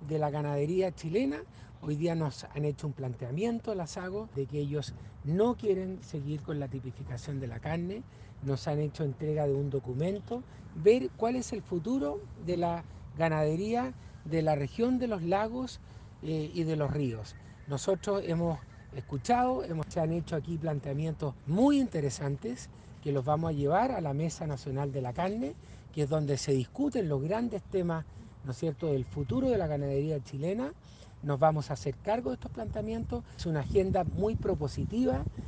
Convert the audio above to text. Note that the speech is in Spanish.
de la ganadería chilena. Hoy día nos han hecho un planteamiento, la SAGO, de que ellos no quieren seguir con la tipificación de la carne, nos han hecho entrega de un documento, ver cuál es el futuro de la ganadería de la región de los lagos y de los ríos. Nosotros hemos escuchado, se han hecho aquí planteamientos muy interesantes que los vamos a llevar a la Mesa Nacional de la Carne, que es donde se discuten los grandes temas, ¿no es cierto?, del futuro de la ganadería chilena. Nos vamos a hacer cargo de estos planteamientos. Es una agenda muy propositiva